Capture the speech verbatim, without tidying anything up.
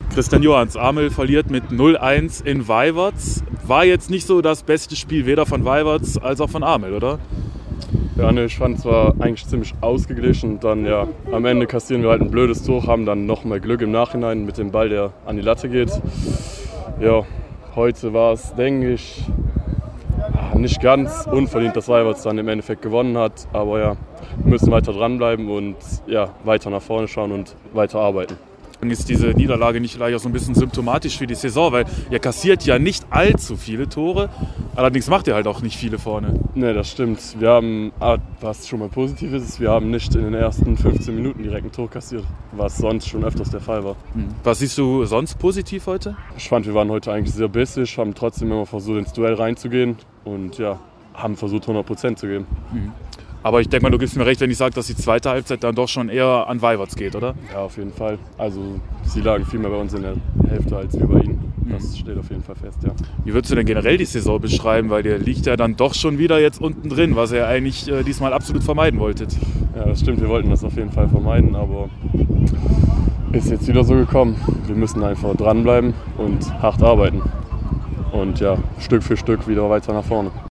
Christian Johans, Amel verliert mit null eins in Weiverts. War jetzt nicht so das beste Spiel, weder von Weiverts als auch von Amel, oder? Ja, ne, ich fand es war eigentlich ziemlich ausgeglichen. Dann ja, am Ende kassieren wir halt ein blödes Tor, haben dann noch mal Glück im Nachhinein mit dem Ball, der an die Latte geht. Ja, heute war es, denke ich, nicht ganz unverdient, dass Weiverts dann im Endeffekt gewonnen hat. Aber ja, wir müssen weiter dranbleiben und ja, weiter nach vorne schauen und weiter arbeiten. Dann ist diese Niederlage nicht vielleicht auch so ein bisschen symptomatisch für die Saison, weil ihr kassiert ja nicht allzu viele Tore, allerdings macht ihr halt auch nicht viele vorne. Ne, das stimmt. Wir haben, was schon mal positiv ist, wir haben nicht in den ersten fünfzehn Minuten direkt ein Tor kassiert, was sonst schon öfters der Fall war. Was siehst du sonst positiv heute? Ich fand, wir waren heute eigentlich sehr bissisch, haben trotzdem immer versucht, ins Duell reinzugehen und ja, haben versucht, hundert Prozent zu geben. Mhm. Aber ich denke mal, du gibst mir recht, wenn ich sage, dass die zweite Halbzeit dann doch schon eher an Weiverts geht, oder? Ja, auf jeden Fall. Also sie lagen viel mehr bei uns in der Hälfte als wir bei ihnen. Das steht auf jeden Fall fest, ja. Wie würdest du denn generell die Saison beschreiben? Weil der liegt ja dann doch schon wieder jetzt unten drin, was ihr eigentlich äh, diesmal absolut vermeiden wolltet. Ja, das stimmt. Wir wollten das auf jeden Fall vermeiden, aber ist jetzt wieder so gekommen. Wir müssen einfach dranbleiben und hart arbeiten. Und ja, Stück für Stück wieder weiter nach vorne.